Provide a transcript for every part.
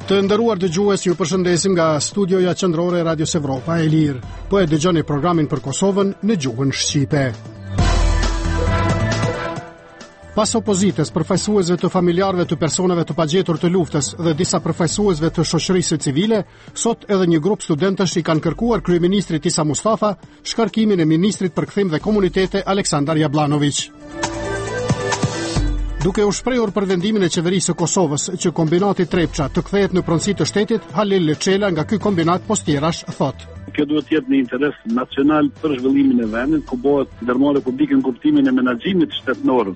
Të nderuar dëgjues, ju përshëndesim nga studioja qendrore e Radios Evropa e Lirë. Po e dëgjoni programin për Kosovën në gjuhën shqipe. Pas opozitës, përfaqësuesve të familjarëve të personave të pagjetur të luftës dhe disa përfaqësuesve të shoqërisë civile, sot edhe një grup studentësh i kanë kërkuar kryeministrit Isa Mustafa shkarkimin e ministrit për kthim dhe komunitete Aleksandar Jablanović. Duke u shprehur për vendimin e qeverisë së Kosovës që kombinati Trepça të kthehet në pronësi të shtetit, Halil Leçela nga ky kombinat postjerash thotë: Kjo duhet të jetë në interes nacional për zhvillimin e vendit, ku bëhet ndërmjet Republikën kuptimin e menaxhimit shtetëror.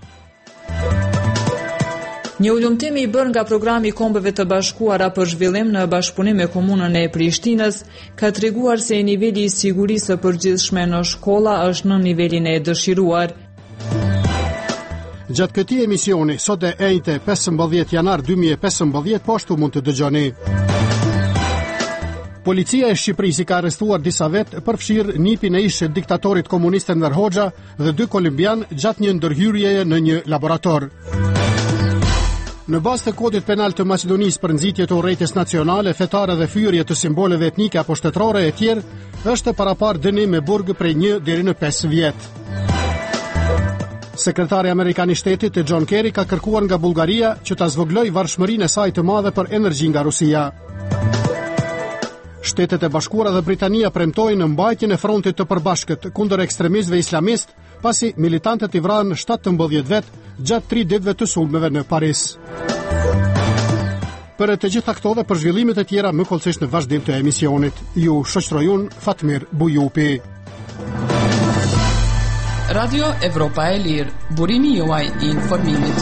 Një ulëmtim i bërë nga programi i Kombeve të Bashkuara për zhvillim në bashkëpunim me komunën e Prishtinës ka treguar se niveli i sigurisë së përgjithshme në shkolla është në nivelin e dëshiruar. Gjatë këtij emisioni, sot e enjte 15 janar 2015, po ashtu mund të dëgjoni. Policia e Shqipërisë ka arrestuar disa vetë për fshirë nipin e ish diktatorit komunist Enver Hoxha dhe 2 kolumbian gjatë një ndërhyrjeje në një laborator. Në bazë të kodit penal të Maqedonisë për nxitje të urrejtjes nacionale, fetare dhe fyerje të simboleve etnike apo shtetërore e tjerë, është parapar dënim me burg prej 1 deri në 5 vjet. Sekretari Amerikan i Shtetit John Kerry ka kërkuar nga Bullgaria që ta zvogëlojë varfshmërinë e saj të madhe për energji nga Rusia. Shtetet e Bashkuara dhe Britania premtojnë mbajtjen e frontit të përbashkët kundër ekstremistëve islamist, pasi militantët i vranë 17 vet gjatë 3 ditëve të sulmeve në Paris. Për të gjitha këto dhe për zhvillimet e tjera më kollësisht në vazhdim të emisionit. Ju shoqëroj unë Fatmir Bujupi. Radio Evropa e Lirë, burimi juaj i informimit.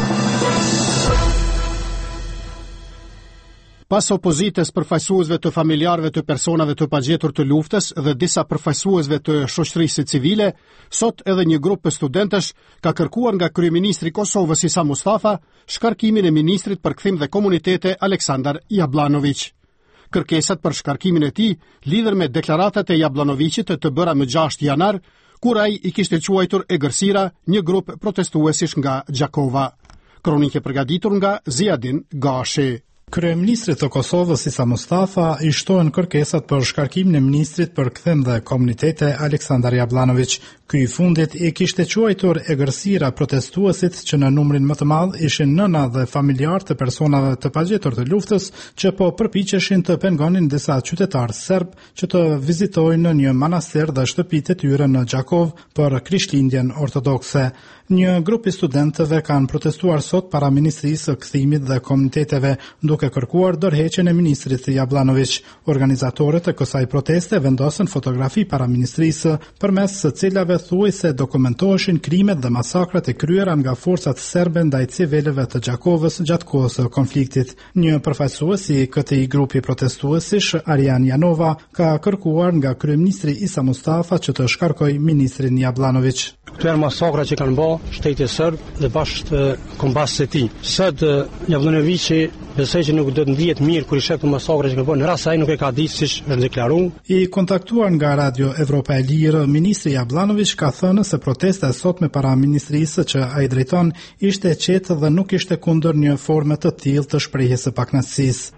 Pas opozitës përfaqësuesve të familjarëve të personave të pagjetur të luftës dhe disa përfaqësuesve të shoqërisë civile, sot edhe një grup studentësh ka kërkuar nga kryeministri i Kosovës Isa Mustafa shkarkimin e ministrit për kthim dhe komunitete Aleksandar Jablanović. Kërkesat për shkarkimin e tij lidhen me deklaratat e Jablanovićit të bëra më 6 janar, kur ai i kishte quajtur egërsira një grup protestuesish nga Gjakova. Kronikë përgatitur nga Ziadin Gashi. Kryeministri të Kosovës Isa Mustafa i shtohen kërkesat për shkarkimin e ministrit për kthim dhe komunitete Aleksandar Jablanović. Ky i fundit i kishte quajtur egërsira protestuesit që në numrin më të madh ishin nëna dhe familjarë të personave të pagjetur të luftës që po përpiqeshin të pengonin disa qytetarë serb që të vizitojnë në një manastir dhe shtëpitë e tyre në Gjakov për Krishtlindjen ortodokse. Një grup i studentëve kanë protestuar sot para Ministrisë së Kthimit dhe Komuniteteve, duke kërkuar dorëheqjen e ministrit Jablanović. Organizatorët e kësaj proteste vendosën fotografi para ministrisë, përmes së cilave thuajse dokumentoheshin krimet dhe masakrat e kryera nga forcat serbe ndaj civilëve të Gjakovës gjatë kohës së konfliktit. Një përfaqësues i këtij grupi protestuesish, Arian Janova, ka kërkuar nga kryeministri Isa Mustafa që të shkarkojë ministrin Jablanović. Këto janë masakra që kanë bërë shteti serb dhe bashkë kombasët e tij. Sot Jablanovići besoj që nuk do të ndihet mirë kur i shef të masakra që kanë bërë, në rast se ai nuk e ka ditë siç është deklaruar. I kontaktuar nga Radio Evropa e Lirë, ministri Jablanović ka thënë se protesta e sotme para ministrisë që ai drejton ishte e qetë dhe nuk ishte kundër një forme të tillë të shprehjes së pakënaqësisë.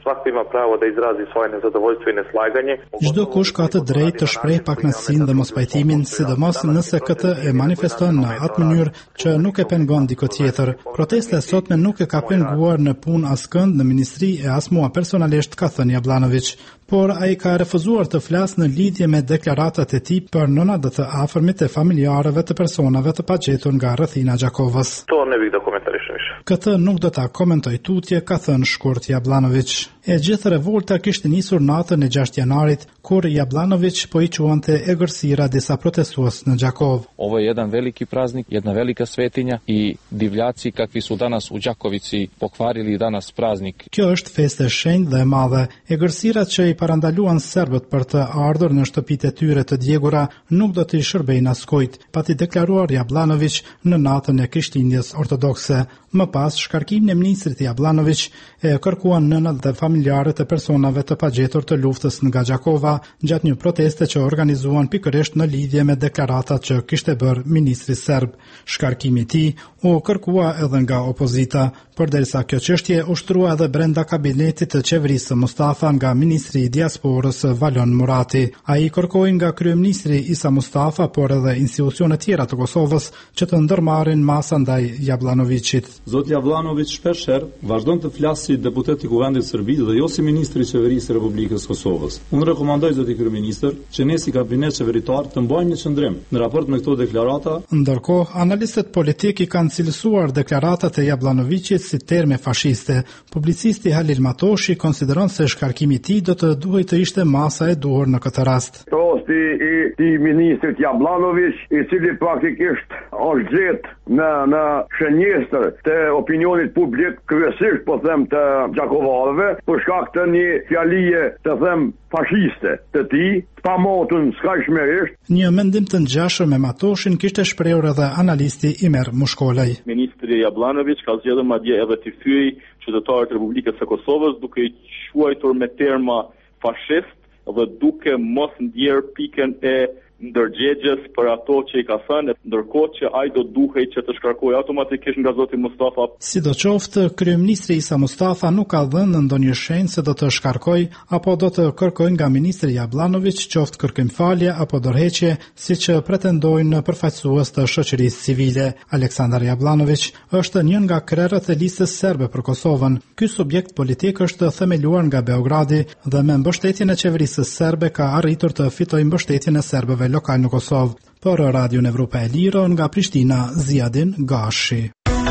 Çdo kush ka të drejtë të shprehë pakënaqësinë dhe mospajtimin, sidomos nëse këtë e manifeston në atë mënyrë që nuk e pengon dikë tjetër. Protesta e sotme nuk e ka penguar në punë askënd në ministri e as mua personalisht, ka thënë Jablanović, por ai ka refuzuar të flasë në lidhje me deklaratat e tij për nënat dhe të afërmit e familjarëve të personave të pagjetur nga rrethina Gjakovës. Këtë nuk do ta komentoj tutje, ka thënë shkurt Jablanović. E gjithë revolta kishte nisur natën e 6 janarit, kur Jablanović po i quante egërsira disa protestues në Gjakov. Ovo je jedan veliki praznik, jedna velika svetinja i divljaci kakvi su danas u Đakovici pokvarili danas praznik. Kjo është festë e shenjtë dhe e madhe. Egërsirat që i parandaluan serbët për të ardhur në shtëpitë e tyre të djegura nuk do të i shërbejnë askujt, pati deklaruar Jablanović në natën e Krishtlindjes ortodokse. Më pas, shkarkimin e ministrit Jablanović e kërkuan nënat dhe familjarët familjarë të personave të pagjetur të luftës nga Gjakova gjatë një proteste që organizuan pikërisht në lidhje me deklaratat që kishte bërë ministri serb. Shkarkimi i tij u kërkua edhe nga opozita, përderisa kjo çështje ushtrua edhe brenda kabinetit të qeverisë së Mustafa nga ministri i diasporës Valon Murati. Ai kërkoi nga kryeministri Isa Mustafa, por edhe institucione tjera të Kosovës që të ndërmarrin masa ndaj Jablanovicit. Zoti Jabllanović shpeshherë vazhdon të flasë si deputet i Kuvendit të Serbisë dhe jo si ministri i qeverisë së Republikës Kosovës. Unë rekomandoj zoti kryeministër që ne si kabinet qeveritar të mbajmë një qëndrim në raport me këto deklarata. Ndërkohë, analistët politik i kanë cilësuar deklaratat e Jablanovicit si terme fashiste. Publicisti Halil Matoshi konsideron se shkarkimi i tij do të duhej të ishte masa e duhur në këtë rast. Trosti i ministrit Jablanović, i cili praktikisht është gjetë në shënjestër të opinionit publik, kryesisht po them të gjakovarëve, për shkak të një fjalie të them fashiste të tij, pa motun skajshmërisht. Një mendim të ngjashëm me Matoshin kishte shprehur edhe analisti Imer Mushkolaj. Ministri Jablanović ka zgjedhur madje edhe të thyej qytetarët e Republikës së Kosovës duke i quajtur me terma fashist dhe duke mos ndjerë pikën e ndërgjegjes për ato që i ka thënë, ndërkohë që ai do duhej që të shkarkojë automatikisht nga zoti Mustafa. Sidoqoftë, kryeministri Isa Mustafa nuk ka dhënë ndonjë shenjë se do të shkarkojë apo do të kërkojë nga ministri Jablanović qoftë kërkimfalje apo dorëheqje, siç pretendojnë përfaqësues të shoqërisë civile. Aleksandar Jablanović është një nga krerët e listës serbe për Kosovën. Ky subjekt politik është themeluar nga Beogradi dhe me mbështetjen e qeverisë serbe ka arritur të fitojë mbështetjen e serbëve lokal në Kosovë. Për Radion Evropa e Lirë nga Prishtina, Ziadin Gashi.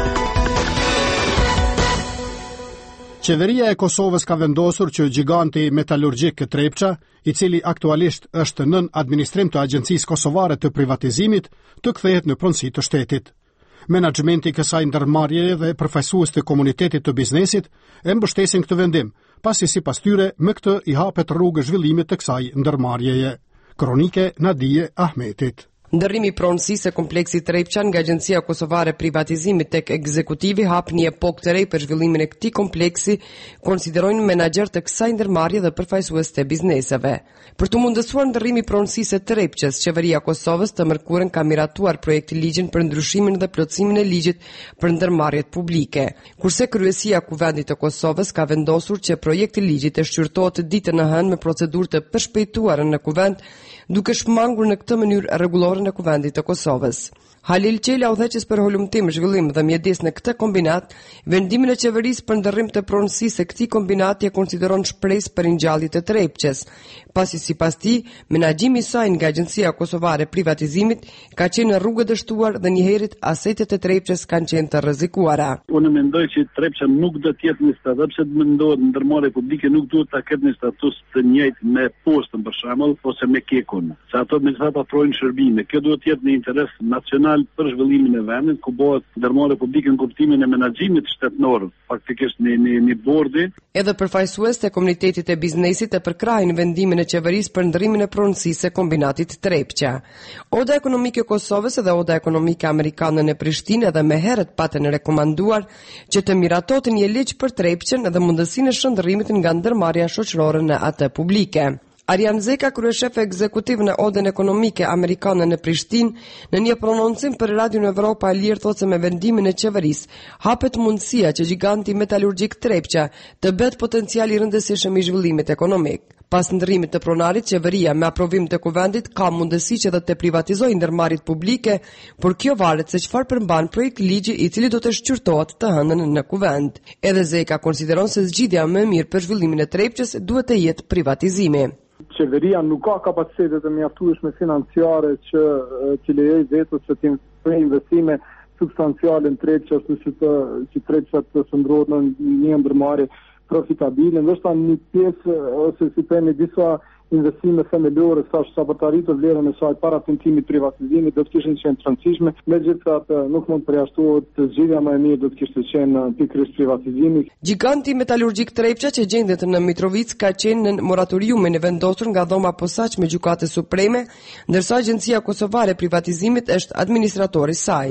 Qeveria e Kosovës ka vendosur që giganti metalurgjik Trepça, i cili aktualisht është nën administrim të Agjencisë Kosovare të Privatizimit, të kthehet në pronësi të shtetit. Menaxhmenti i kësaj ndërmarrjeje dhe përfaqësues të komunitetit të biznesit e mbështesin këtë vendim, pasi sipas tyre me këtë i hapet rrugë zhvillimit të kësaj ndërmarrjeje. Kronike Nadije Ahmetit. Ndërrimi i pronësisë së kompleksit Trepça nga Agjencia Kosovare Privatizimit tek ekzekutivi hap një epokë të re për zhvillimin e këtij kompleksi, konsiderojnë menaxher të kësaj ndërmarrje dhe përfaqësues të bizneseve. Për të mundësuar ndërrimin e pronësisë së Trepçës, qeveria e Kosovës të mërkurën ka miratuar projekti ligjin për ndryshimin dhe plotësimin e ligjit për ndërmarrjet publike, kurse kryesia e Kuvendit të Kosovës ka vendosur që projekti ligjit të shqyrtohet ditën e hënë me procedurë të përshpejtuara në Kuvend, duke shmangur në këtë mënyrë rregullore në Kuvendit të Kosovës. Halil Qela, udhëheqës për holumtim, zhvillim dhe mjedis në këtë kombinat, vendimin e qeverisë për ndërrim të pronësisë së këtij kombinati e konsideron shpresë për ringjallje të Trepçës, pasi sipas tij, menaxhimi i saj nga Agjencia Kosovare Privatizimit ka qenë në rrugë dështuar dhe njëherët asetet e Trepçës kanë qenë të rrezikuara. Unë mendoj që Trepça nuk do të jetë një status, pse mendohet ndërmarrja publike nuk duhet ta ketë një status të njëjtë me postën për shembull ose me Kekun. Se ato me këta pafrojnë shërbime. Kjo duhet të jetë në interes nacional për zhvillimin e vendit, ku bëhet ndërmarrja publike në kuptimin e menaxhimit shtetëror, faktikisht në bordi. Edhe përfaqësues të komunitetit e biznesit e përkrahin vendimin e qeverisë për ndërrimin e pronësisë së kombinatit Trepça. Oda ekonomike e Kosovës dhe Oda ekonomike amerikane në Prishtinë edhe më herët patën rekomanduar që të miratohet një ligj për Trepçën dhe mundësinë e shndërrimit nga ndërmarrja shoqërore në atë publike. Arjan Zeka, kryeshef ekzekutiv në Odën ekonomike amerikane në Prishtinë, në një prononcim për Radion Evropa e Lirë thotë se me vendimin e qeverisë hapet mundësia që giganti metalurgjik Trepça të bëhet potencial i rëndësishëm i zhvillimit ekonomik. Pas ndërrimit të pronarit, qeveria me aprovim të Kuvendit ka mundësi që të privatizojë ndërmarrjet publike, por kjo varet se çfarë përmban projekt ligji i cili do të shqyrtohet të hënën në Kuvend. Edhe Zeka konsideron se zgjidhja më e mirë për zhvillimin e Trepçës duhet të jetë privatizimi. Qeveria nuk ka kapacitetet e mjaftueshme financiare që t'i lejojë vetes që të bëjë investime substanciale në Trepçë, ashtu që Trepça të shndrohet në një ndërmarrje profitabile, ndoshta një pjesë ose si themi disa investime themelore sa për të arritur vlerën e saj para tentimit privatizimit do të kishin qenë të rëndësishme, megjithatë nuk mund të përjashtohet të zgjidhja më e mirë do të kishte qenë pikërisht privatizimi. Giganti metalurgjik Trepça që gjendet në Mitrovic ka qenë në moratoriumin e vendosur nga dhoma posaçme e Gjykatës Supreme, ndërsa Agjencia Kosovare e Privatizimit është administratori i saj.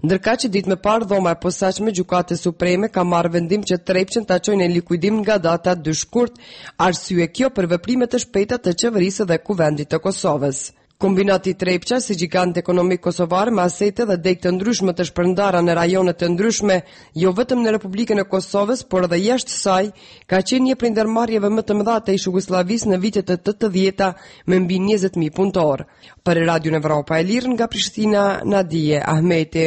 Ndërka që ditë më parë dhoma e posaçme Gjykatës Supreme ka marrë vendim që Trepçën ta çojë në likuidim nga data 2 shkurt, arsye kjo për veprime të shpejta të qeverisë dhe Kuvendit të Kosovës. Kombinati Trepça, si gjigant ekonomik kosovar me asete dhe degë të ndryshme të shpërndara në rajone të ndryshme, jo vetëm në Republikën e Kosovës, por edhe jashtë saj, ka qenë një prej ndërmarrjeve më të mëdha të Jugosllavisë në vitet e 80-ta me mbi 20.000 punëtor. Për Radio Evropa e Lirë nga Prishtina, Nadije Ahmeti.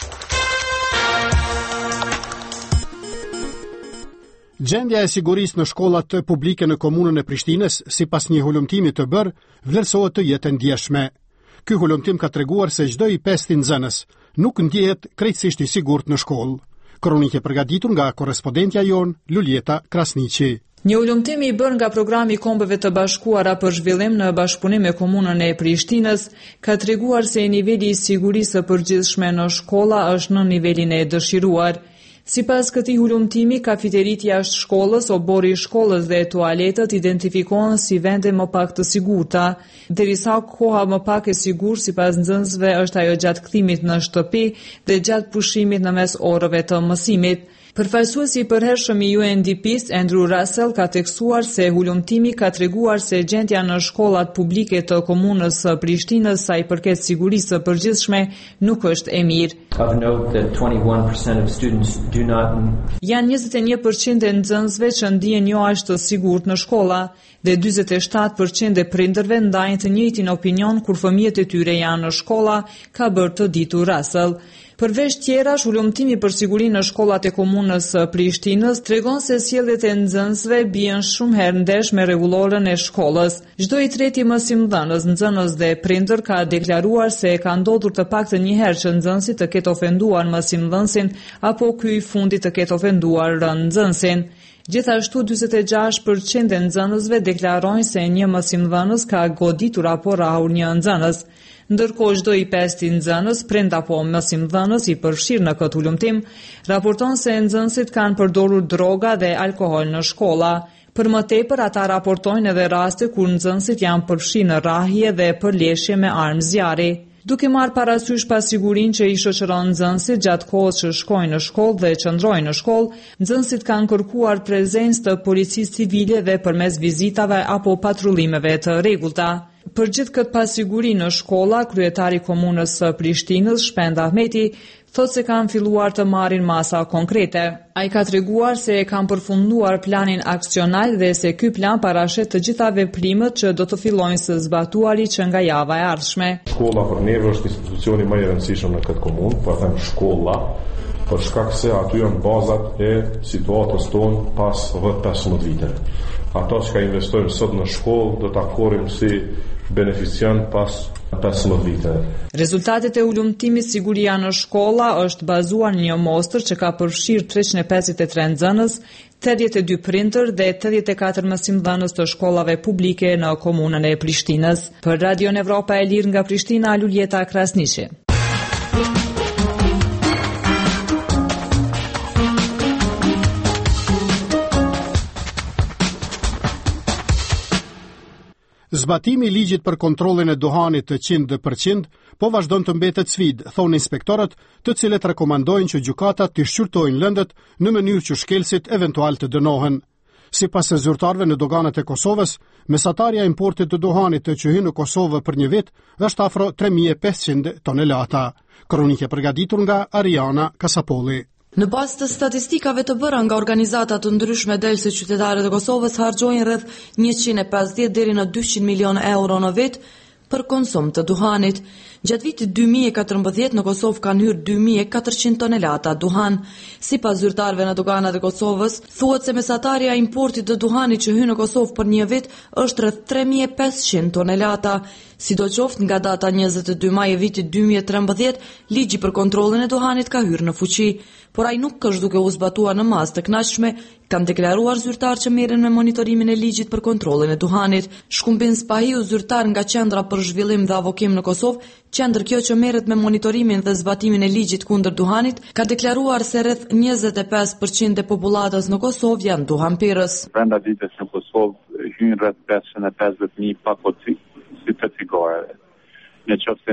Gjendja e sigurisë në shkollat publike në komunën e Prishtinës, sipas një hulumtimi të bërë, vlerësohet të jetë e ndjeshme. Ky hulumtim ka treguar se çdo i 5 nxënës nuk ndjehet krejtësisht i sigurt në shkollë. Kronikë përgatitur nga korrespondentja jon Luljeta Krasniqi. Një ulumtim i bërë nga programi i Kombeve të Bashkuara për zhvillim në bashkëpunim me komunën e Prishtinës ka treguar se niveli i sigurisë së përgjithshme në shkolla është në nivelin e dëshiruar. Sipas këtij hulumtimi, kafiterit jashtë shkollës, obori i shkollës dhe tualetët identifikohen si vende më pak të sigurta, derisa koha më pak e sigurt sipas nxënësve është ajo gjatë kthimit në shtëpi dhe gjatë pushimit në mes orëve të mësimit. Përfaqësuesi i përhershëm i UNDP-s, Andrew Russell, ka tekstuar se hulumtimi ka treguar se gjendja në shkollat publike të komunës së Prishtinës sa i përket sigurisë së përgjithshme nuk është e mirë. Janë 21% e nxënësve që ndihen jo aq të sigurt në shkolla dhe 47% e prindërve ndajnë të njëjtin opinion kur fëmijët e tyre janë në shkolla, ka bërë të ditur Russell. Përveç tjerash, hulumtimi për sigurinë në shkollat e komunës së Prishtinës tregon se sjelljet e nxënësve bien shumë herë ndesh me rregullorën e shkollës. Çdo i treti mësimdhënës, nxënës dhe prindër ka deklaruar se ka ndodhur të paktën një herë që nxënësi të ketë ofenduar mësimdhënësin apo ky i fundit të ketë ofenduar nxënësin. Gjithashtu 46% e nxënësve deklarojnë se një mësimdhënës ka goditur apo rrahur një nxënës. Ndërkohë çdo i 5 nxënës, prind apo mësimdhënës i përfshirë në këtë hulumtim, raporton se nxënësit kanë përdorur droga dhe alkohol në shkolla. Për më tepër, ata raportojnë edhe raste kur nxënësit janë përfshirë në rrahje dhe përleshje me armë zjarri. Duke marrë parasysh pasigurinë që i shoqëron nxënësit gjatë kohës që shkojnë në shkollë dhe qëndrojnë në shkollë, nxënësit kanë kërkuar prezencë të policisë civile dhe përmes vizitave apo patrullimeve të rregullta. Për gjithë këtë pasiguri në shkolla, kryetari i komunës së Prishtinës, Shpend Ahmeti, thotë se kanë filluar të marrin masa konkrete. Ai ka treguar se e kanë përfunduar planin aksional dhe se ky plan parashet të gjitha veprimet që do të fillojnë së zbatuari që nga java e ardhshme. Shkolla për neve është institucioni më i rëndësishëm në këtë komunë, po them shkolla, për shkak se aty janë bazat e situatës tonë pas 10-15 viteve. Ato që ka investojnë sot në shkollë do ta korrim si benefician pas 15 viteve. Rezultatet e ulumtimit Siguria në shkolla është bazuar në një mostër që ka përfshirë 353 nxënës, 82 prindër dhe 84 mësimdhënës të shkollave publike në komunën e Prishtinës. Për Radio Evropa e Lirë nga Prishtina, Luljeta Krasniqi. Zbatimi i ligjit për kontrollin e duhanit të 100% po vazhdon të mbetet sfidë, thonë inspektorët, të cilët rekomandojnë që gjykata të shqyrtojnë lëndët në mënyrë që shkelësit eventual të dënohen. Sipas zyrtarëve në doganat e Kosovës, mesatarja e importit të duhanit të që hyn në Kosovë për një vit është afro 3500 tonelata. Kronikë përgatitur nga Ariana Kasapolli. Në bazë të statistikave të bëra nga organizata të ndryshme del se qytetarët e Kosovës harxojnë rreth 150 deri në 200 milion euro në vit për konsum të duhanit. Gjatë vitit 2014 në Kosovë kanë hyrë 2400 tonelata duhan. Sipas zyrtarëve në doganat e Kosovës, thuhet se mesatarja e importit të duhanit që hyn në Kosovë për një vit është rreth 3500 tonelata. Sidoqoftë, nga data 22 maj e vitit 2013, ligji për kontrollin e duhanit ka hyrë në fuqi, por ai nuk është duke u zbatuar në masë të kënaqshme, kanë deklaruar zyrtar që merren me monitorimin e ligjit për kontrollin e duhanit. Shkumbin Spahiu, zyrtar nga Qendra për Zhvillim dhe Avokim në Kosovë, qendër kjo që merret me monitorimin dhe zbatimin e ligjit kundër duhanit, ka deklaruar se rreth 25% e popullatës në Kosovë janë duhanpirës. Brenda ditës në Kosovë hyn rreth 550.000 pakotësi si të cigare. Në qoftë se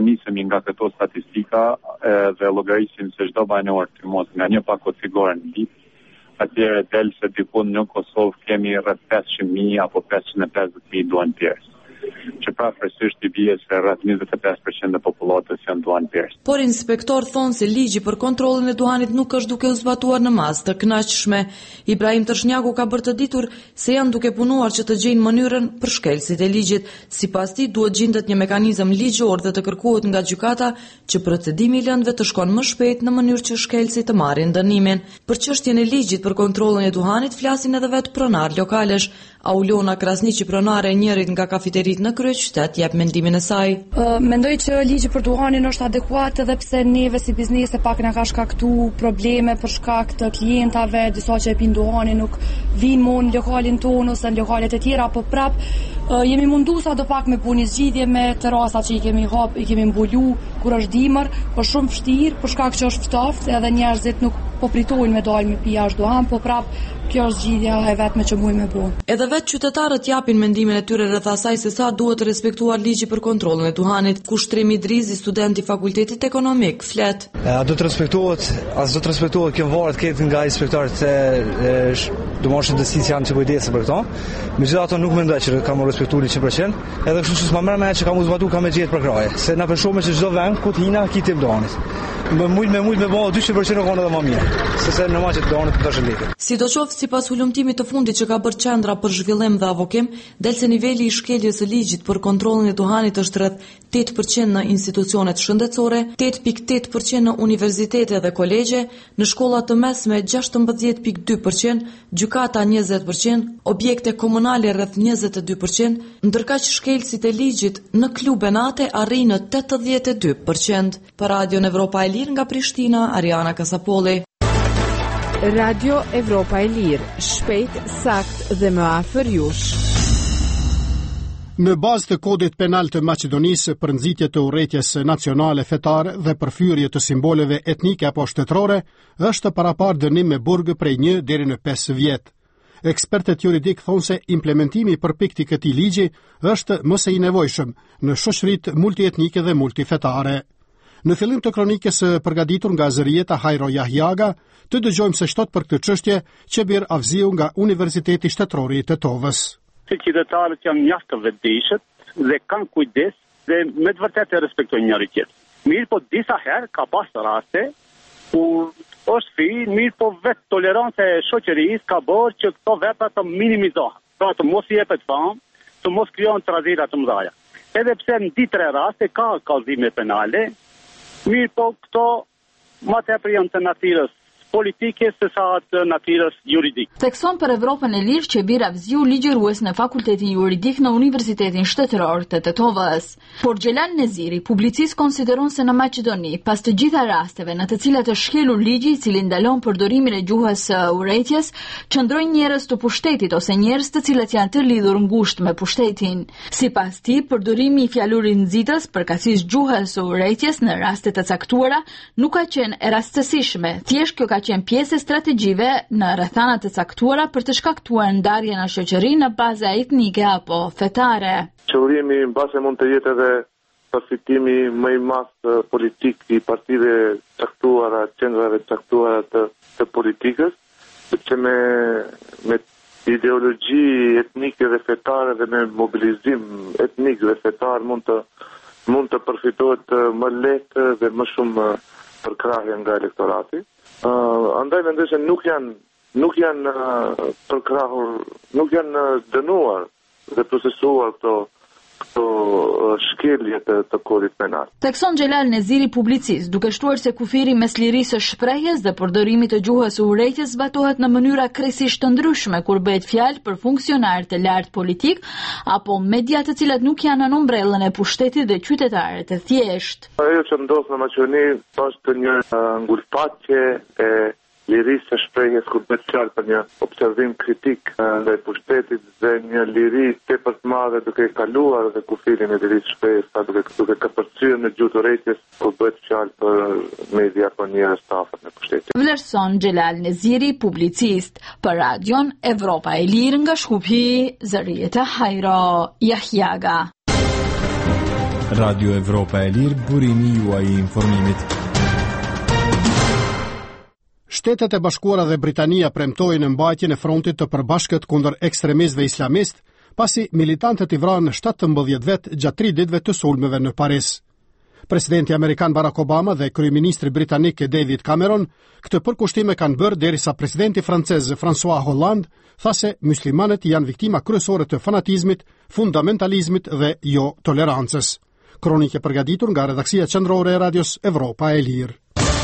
nisemi nga këto statistika dhe llogarisim se çdo banor të mos nga një pakot figurën në vit, atëherë del se diku në Kosovë kemi rreth 500.000 apo 550.000 duanpjerës, që prapërsisht i bie se rreth 25% e popullatës janë duanpjerës. Por inspektor thonë se ligji për kontrollin e duhanit nuk është duke u zbatuar në masë të kënaqshme. Ibrahim Tërshnjaku ka bërë të ditur se janë duke punuar që të gjejnë mënyrën për shkelësit e ligjit. Sipas tij duhet gjendet një mekanizëm ligjor dhe të kërkohet nga gjykata që procedimi i lëndëve të shkon më shpejt në mënyrë që shkelësit të marrin dënimin. Për çështjen e ligjit për kontrollin e duhanit flasin edhe vetë pronar lokalesh. Aulona Krasniqi, pronare e njërit nga kafeterit në kryeqytet, jep mendimin e saj. Mendoj që ligji për duhanin është adekuat edhe pse neve si biznese pak na ka shkaktuar probleme për shkak të klientave, disa që e pin duhanin nuk vinë më në lokalin tonë ose në lokalet e tjera, apo prap jemi mundu sa do pak me puni zgjidhje me terrasat që i kemi mbulu kur është dimër, po shumë vështirë për shkak që është ftoftë edhe njerëzit nuk po pritojnë me dalë me pi jashtë duhan, po prap kjo është zgjidhja e vetme që mujmë me bu. Edhe vetë qytetarët japin mendimin e tyre rreth asaj se sa duhet të respektuar ligji për kontrollin e duhanit. Kushtrimi Drizi, student i Fakultetit Ekonomik, flet. A do të respektohet kjo varet këtë nga inspektorët se domoshin dësisë janë që kujdesë për këto. Megjithatë nuk mendoj që ka më respektuar 100%, edhe kështu që s'ma merr me që ka më zbatu ka më gjetë për kraje. Se na përshome që çdo vend ku të hina kitim duhanit. Me bëu 200% kanë edhe më mirë, se në maçet duhanit të dashëllikë. Sidoqoftë, sipas ulëmtimit të fundit që ka bërë Qendra për zhvillim dhe avokim, del se niveli i shkeljes së ligjit për kontrollin e duhanit është rreth 8% në institucionet shëndetësore, 8.8% në universitete dhe kolegje, në shkolla të mesme 16.2%, gjykata 20%, objekte komunale rreth 22%, ndërkaq shkelësit e ligjit në klubenate arrin në 82%. Për Radion Evropa e Lirë nga Prishtina, Ariana Kasapolli. Radio Evropa e Lirë, shpejt, sakt dhe më afër jush. Në bazë të kodit penal të Maqedonisë për nxitje të urrëties nacionale fetare dhe përfyrje të simboleve etnike apo shtetërore, është parapar dënim me burg prej 1 deri në 5 vjet. Ekspertët juridik thonë se implementimi përpik të këtij ligji është më së i nevojshëm në shoqëritë multietnike dhe multifetare. Në fillim të kronikës përgatitur nga zërieta Hajro Jahjaga, të dëgjojmë se shtot për këtë çështje Qebir Avziu nga Universiteti Shtetëror i Tetovës. Qytetarët janë mjaft të vetëdijshëm dhe kanë kujdes dhe me të vërtetë e respektojnë njëri tjetrin. Mirë, po disa herë ka pas raste ku është mirë, po vetë toleranca e shoqërisë ka bërë që këto vepra të minimizohen. Pra të mos i jepet famë, të mos krijohen tradhira të mëdha. Edhe pse në 2-3 raste ka kallëzime penale, mirë, po këto më tepër janë të natyrës politike se sa të natyrës juridike. Thekson për Evropën e Lirë Qebir Avziu, ligjërues në Fakultetin Juridik në Universitetin Shtetëror të Tetovës. Por Xhelal Neziri, publicist, konsideron se në Maqedoni, pas të gjitha rasteve në të cilat është shkelur ligji i cili ndalon përdorimin e gjuhës së urrëties, qëndrojnë njerëz të pushtetit ose njerëz të cilët janë të lidhur ngushtë me pushtetin. Sipas tij, përdorimi i fjalurit nxitës përkatësisë gjuhës së urrëties në raste të caktuara nuk ka qenë e rastësishme. Thjesht kjo ka qenë pjesë strategjive në rrethana të caktuara për të shkaktuar ndarje në shoqëri në baza etnike apo fetare. Qëllimi mbase mund të jetë edhe përfitimi më i madh politik i partive caktuara, qendrave caktuara të politikës, sepse me ideologji etnike dhe fetare dhe me mobilizim etnik dhe fetar mund të përfitohet më lehtë dhe më shumë përkrahje nga elektorati. Andaj mendoj se nuk janë përkrahur, nuk janë dënuar dhe procesuar këto shkelje të kodit penal. Thekson Xhelal Neziri, publicist, duke shtuar se kufiri mes lirisë së shprehjes dhe përdorimit të gjuhës së urrëties zbatohet në mënyra krejtësisht të ndryshme kur bëhet fjalë për funksionarë të lartë politik apo media të cilat nuk janë në umbrellën e pushtetit dhe qytetarët e thjeshtë. Ajo që ndodh në Maqedoni është një ngulfatje e lirisë së shprehjes kur bëhet fjalë për një observim kritik ndaj pushtetit dhe një liri tepër të madhe duke kaluar dhe kufirin e lirisë së shprehjes, duke kapërcyer në gjuhë të urrëties kur bëhet fjalë për media apo njerëz të afërt me pushtetin. Vlerëson Xhelal Neziri, publicist, për Radion Evropa e Lirë nga Shkupi, zërieta Hajro Jahjaga. Radio Evropa e Lirë, burimi juaj I informimit. Shtetet e Bashkuara dhe Britania premtojnë mbajtjen e frontit të përbashkët kundër ekstremistëve islamist, pasi militantët I vranë 17 vet gjatë 3 ditëve të sulmeve në Paris. Presidenti Amerikan Barack Obama dhe kryeministri britanik David Cameron këtë përkushtime kanë bërë derisa presidenti francez François Hollande tha se muslimanët janë viktima kryesore të fanatizmit, fundamentalizmit dhe jo tolerancës. Kronikë e përgatitur nga redaksia qendrore e Radios Evropa e Lirë.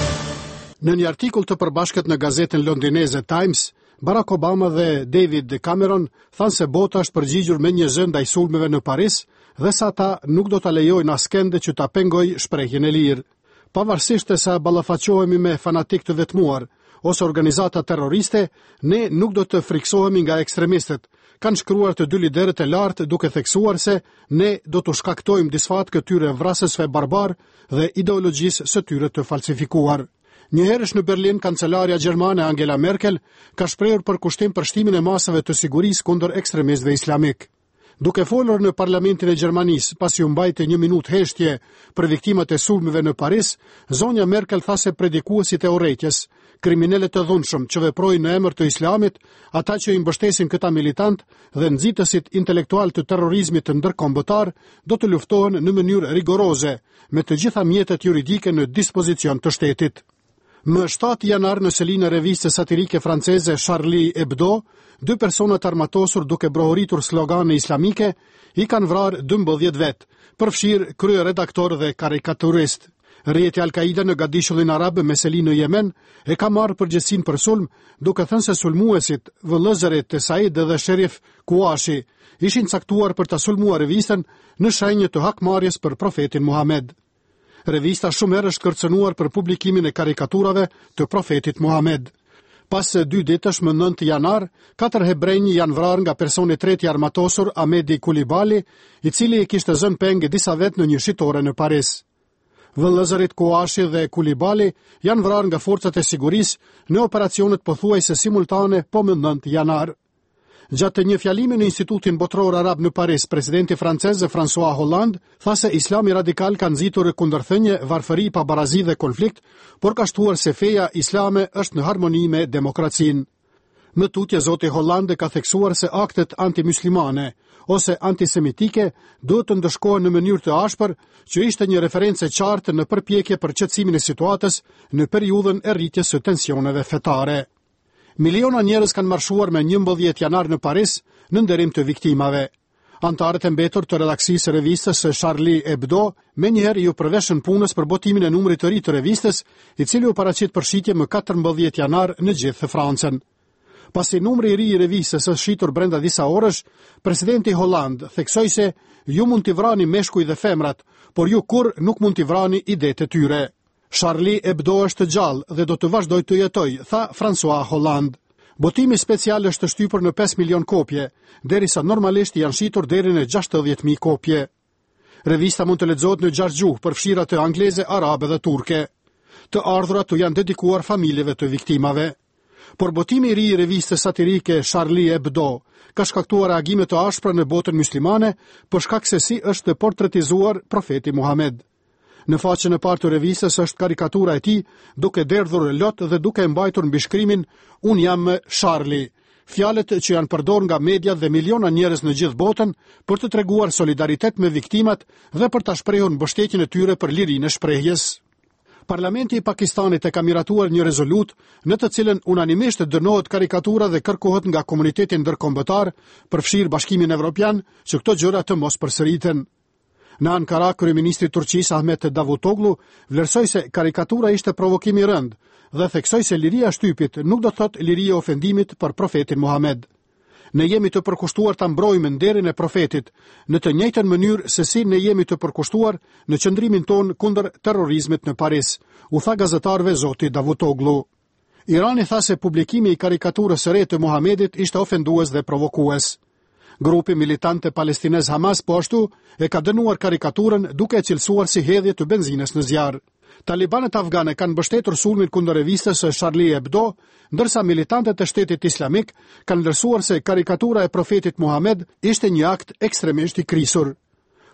Në një artikull të përbashkët në gazetën londineze Times, Barack Obama dhe David Cameron thanë se bota është përgjigjur me një zë ndaj sulmeve në Paris dhe sa ata nuk do ta lejojnë askënd që ta pengojë shprehjen e lirë. Pavarësisht se sa ballafaqohemi me fanatik të vetmuar ose organizata terroriste, ne nuk do të friksohemi nga ekstremistët, kanë shkruar të dy liderët e lartë duke theksuar se ne do të shkaktojmë disfat këtyre vrasësve barbar dhe ideologjisë së tyre të falsifikuar. Njëherësh në Berlin, kancelarja gjermane Angela Merkel ka shprehur përkushtim për shtimin e masave të sigurisë kundër ekstremistëve islamik. Duke folur në parlamentin e Gjermanisë, pasi u mbajti 1 minutë heshtje për viktimat e sulmeve në Paris, zonja Merkel tha se predikuesit e urrëties, kriminalët të dhunshëm që veprojnë në emër të Islamit, ata që I mbështesin këta militant dhe nxitësit intelektual të terrorizmit të ndërkombëtar, do të luftohen në mënyrë rigoroze me të gjitha mjetet juridike në dispozicion të shtetit. Më 7 janar në selin e revistës satirike franceze Charlie Hebdo, 2 persona të armatosur duke brohuritur slogane islamike I kanë vrarë 12 vet, përfshirë kryeredaktor dhe karikaturist. Rrjeti Al-Qaida në Gadishullin Arab me selin në Yemen e ka marrë përgjegjësinë për sulm, duke thënë se sulmuesit, vëllëzërit Said dhe Sherif Kuashi ishin caktuar për ta sulmuar revistën në shenjë të hakmarrjes për profetin Muhammed. Revista shumë herë është kërcënuar për publikimin e karikaturave të profetit Muhammed. Pas 2 ditësh më 9 janar, 4 hebrejnë janë vrarë nga personi treti armatosur Ahmedi Kulibali, I cili I kishte zënë pengë disa vet në një shitore në Paris. Vëllëzërit Kuashi dhe Kulibali janë vrarë nga forcat e sigurisë në operacionet pothuajse simultane po më 9 janar. Gjatë një fjalimi në Institutin Botror Arab në Paris, presidenti francez François Hollande tha se Islami radikal ka nxitur kundërthënie, varfëri, pabarazi dhe konflikt, por ka shtuar se feja islame është në harmoni me demokracinë. Më tutje zoti Hollande ka theksuar se aktet antimuslimane ose antisemitike duhet të ndëshkohen në mënyrë të ashpër, që ishte një referencë e qartë në përpjekje për qetësimin e situatës në periudhën e rritjes së tensioneve fetare. Miliona njerëz kanë marshuar me 11 janar në Paris në nderim të viktimave. Antarët e mbetur të redaksisë së revistës Charlie Hebdo menjëherë I u përveshën punës për botimin e numrit të ri të revistës, I cili u paraqit për shitje më 14 janar në gjithë Francën. Pasi numri I ri I revistës është shitur brenda disa orësh, presidenti Hollande theksoi se ju mund t'i vrani meshkuj dhe femrat, por ju kur nuk mund t'i vrani idetë e tyre. Charlie Hebdo është gjallë dhe do të vazhdoj të jetoj, tha François Hollande. Botimi special është shtypur në 5 milion kopje, derisa normalisht janë shitur deri në 60.000 kopje. Revista mund të lexohet në 6 gjuhë, përfshira të angleze, arabe dhe turke. Të ardhurat janë dedikuar familjeve të viktimave. Por botimi I ri I revistës satirike Charlie Hebdo ka shkaktuar reagime të ashpra në botën muslimane për shkak se si është portretizuar profeti Muhammed. Në faqen e parë të revistës është karikatura e tij duke derdhur lot dhe duke mbajtur mbi shkrimin "Unë jam Charlie", fjalët që janë përdorur nga media dhe miliona njerëz në gjithë botën për të treguar solidaritet me viktimat dhe për ta shprehur mbështetjen e tyre për lirinë e shprehjes. Parlamenti I Pakistanit e ka miratuar një rezolut në të cilën unanimisht dënohet karikatura dhe kërkohet nga komuniteti ndërkombëtar, përfshirë Bashkimin Evropian, që këto gjëra të mos përsëriten. Në Ankara, kryeministri Turqisë Ahmet Davutoglu vlerësoi se karikatura ishte provokim I rënd dhe theksoi se liria e shtypit nuk do thotë liria e ofendimit për profetin Muhammed. Ne jemi të përkushtuar ta mbrojmë nderin e profetit në të njëjtën mënyrë se si ne jemi të përkushtuar në qëndrimin ton kundër terrorizmit në Paris, u tha gazetarëve zoti Davutoglu. Irani tha se publikimi I karikaturës së re të Muhamedit ishte ofendues dhe provokues. Grupi militante palestinez Hamas po ashtu e ka dënuar karikaturën duke e cilësuar si hedhje të benzinës në zjarr. Talibanët afgane kanë mbështetur sulmin kundër revistës Charlie Hebdo, ndërsa militantët e shtetit islamik kanë vlerësuar se karikatura e profetit Muhammed ishte një akt ekstremisht I krisur.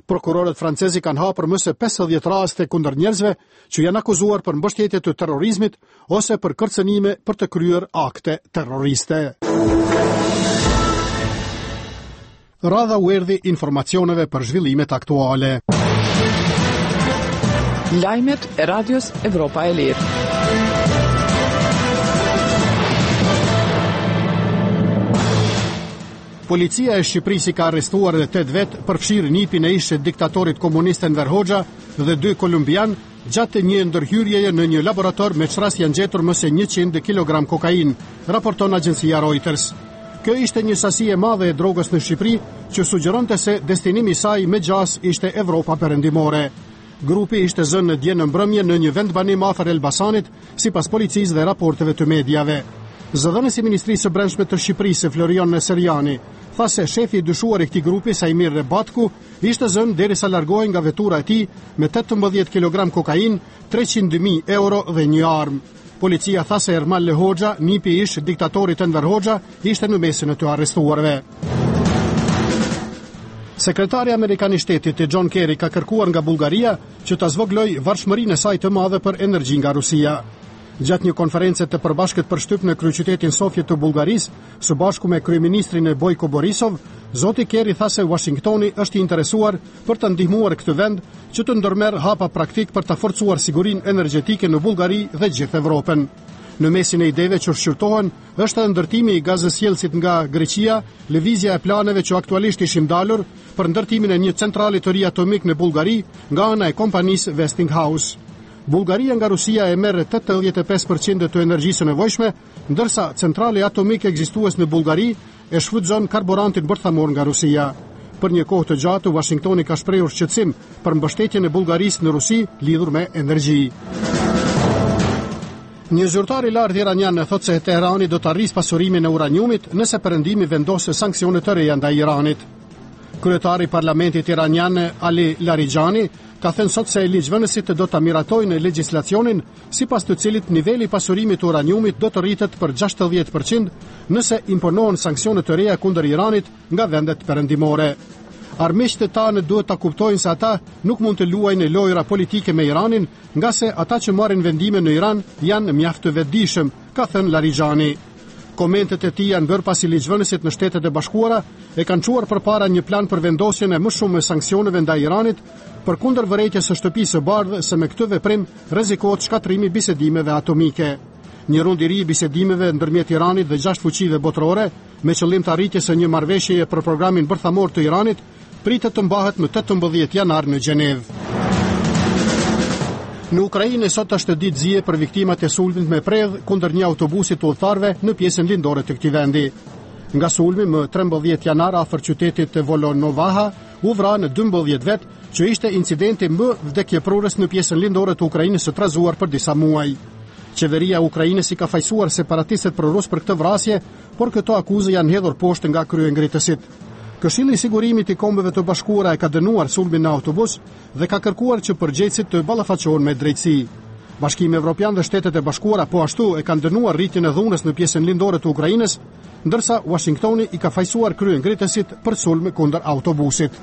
Prokurorët francezi kanë hapur më se 50 raste kundër njerëzve që janë akuzuar për mbështetje të terrorizmit ose për kërcënime për të kryer akte terroriste. Radha u erdhi informacioneve për zhvillimet aktuale. Lajmet e Radios Evropa e Lirë. Policia e Shqipërisë ka arrestuar 8 vet për fshirë nipin e ish diktatorit komunist Enver Hoxha dhe 2 kolumbian gjatë një ndërhyrjeje në një laborator me çrast janë gjetur më se 100 kg kokain, raporton agjencia Reuters. Kjo ishte një sasi e madhe e drogës në Shqipëri që sugjeronte se destinimi i saj më gjas ishte Evropa perëndimore. Grupi ishte zënë në dje në mbrëmje në një vend banim afër Elbasanit, sipas policisë dhe raporteve të mediave. Zëdhënësi i Ministrisë së Brendshme të Shqipërisë, Florian Neseriani, tha se shefi i dyshuar i këtij grupi, Saimir Rebatku, ishte zënë derisa largohej nga vetura e tij me 18 kg kokain, 300.000 euro dhe një armë. Policia tha se Ermal Hoxha, nipi ish diktatorit Enver Hoxha, ishte në mesin e të arrestuarve. Sekretari Amerikan i Shtetit John Kerry ka kërkuar nga Bullgaria që ta zvogëlojë varfërinë e saj të madhe për energji nga Rusia. Gjatë një konference të përbashkët për shtyp në kryeqytetin Sofje të Bullgarisë, së bashku me kryeministrin Bojko Borisov, zoti Kerry tha se Washingtoni është i interesuar për të ndihmuar këtë vend që të ndërmerr hapa praktik për të forcuar sigurinë energjetike në Bullgari dhe gjithë Evropën. Në mesin e ideve që shqyrtohen është ndërtimi i gazësjellësit nga Greqia, lëvizja e planeve që aktualisht ishin dalur për ndërtimin e një centrale të ri atomik në Bullgari nga ana e kompanisë Westinghouse. Bullgaria nga Rusia e merr 85% të energjisë nevojshme, ndërsa centrale atomike ekzistues në Bullgari e shfrytëzon karburantin bërthamor nga Rusia. Për një kohë të gjatë, Washingtoni ka shprehur shqetësim për mbështetjen e Bullgarisë në Rusi lidhur me energji. Një zyrtar i lartë iranian thotë se Teherani do të arrisë pasurimin e uraniumit nëse Perëndimi vendos sanksione të reja ndaj Iranit. Kryetari i Parlamentit iranian Ali Larijani ka thënë sot se ligjvënësit do ta miratojnë legjislacionin sipas të cilit niveli i pasurimit të uraniumit do të rritet për 60% nëse imponohen sanksione të reja kundër Iranit nga vendet perëndimore. Armiqtë e tanë duhet ta kuptojnë se ata nuk mund të luajnë lojra politike me Iranin, nga se ata që marrin vendime në Iran janë mjaft të vetëdijshëm, ka thënë Larijani. Komentet e tij janë bërë pasi ligjvënësit në Shtetet e Bashkuara e kanë çuar përpara një plan për vendosjen e më shumë sanksioneve ndaj Iranit përkundër vërejtjes së shtëpisë së bardhë se me këtë veprim rrezikohet shkatrimi i bisedimeve atomike. Një rund i ri i bisedimeve ndërmjet Iranit dhe 6 fuqive botërore me qëllim të arritjes së një marrëveshjeje për programin bërthamor të Iranit pritet të mbahet më 18 janar në Gjenevë. Në Ukrainë sot është ditë zije për viktimat e sulmit me predh kundër një autobusi të udhëtarëve në pjesën lindore të këtij vendi. Nga sulmi më 13 janar afër qytetit Volonovaha u vranë 12 vet, që ishte incidenti më vdekjeprurës në pjesën lindore të Ukrainës së trazuar për disa muaj. Qeveria e Ukrainës i ka fajsuar separatistët prorus për këtë vrasje, por këto akuzë janë hedhur poshtë nga kryengritësit. Këshilli i Sigurimit i Kombeve të Bashkuara e ka dënuar sulmin në autobus dhe ka kërkuar që përgjegjësit të ballafaqohen me drejtësi. Bashkimi Evropian dhe Shtetet e Bashkuara po ashtu e kanë dënuar rritjen e dhunës në pjesën lindore të Ukrainës, ndërsa Washingtoni i ka fajsuar kryengritësit për sulm kundër autobusit.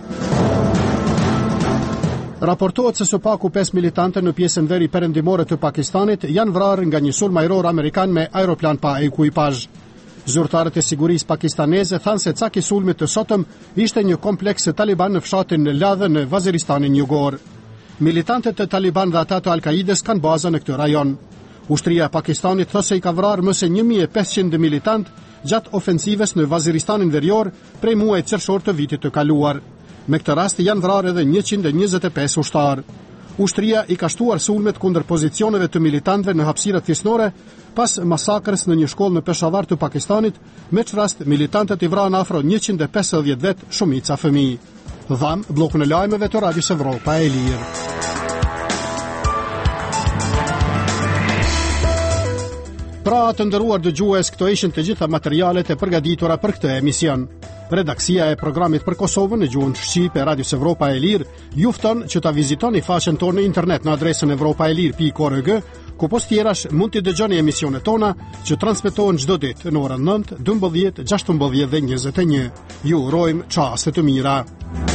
Raportohet se së paku 5 militante në pjesën veri perëndimore të Pakistanit janë vrarë nga një sulm ajror amerikan me aeroplan pa ekuipazh. Zyrtarët e sigurisë pakistaneze thanë se cak i sulmit të sotëm ishte një kompleks taliban në fshatin Ladhe në Vaziristanin Jugor. Militantët e Taliban dhe ata të Al-Kaides kanë baza në këtë rajon. Ushtria e Pakistanit thotë se i ka vrarë më se 1500 militant gjatë ofensives në Vaziristanin Verior prej muajit qershor të vitit të kaluar. Me këtë rast janë vrarë edhe 125 ushtar. Ushtria i ka shtuar sulmet kundër pozicioneve të militantëve në hapësirat fisnore pas masakrës në një shkollë në Peshawar të Pakistanit, me që rast militantët i vranë afro 150 vet, shumica fëmijë. Dham, bllokun e lajmeve të Radios Evropa e Lirë. Pra të nderuar dëgjues, këto ishin të gjitha materialet e përgatitura për këtë emision. Redaksia e programit për Kosovën në gjuhën shqipe e Radios Evropa e Lirë ju fton që ta vizitoni faqen tonë në internet në adresën evropaelir.org, ku post tjerash mund të dëgjoni emisionet tona që transmetohen çdo ditë në orën 9, 12, 16 dhe 21. Ju urojmë çaste të mira.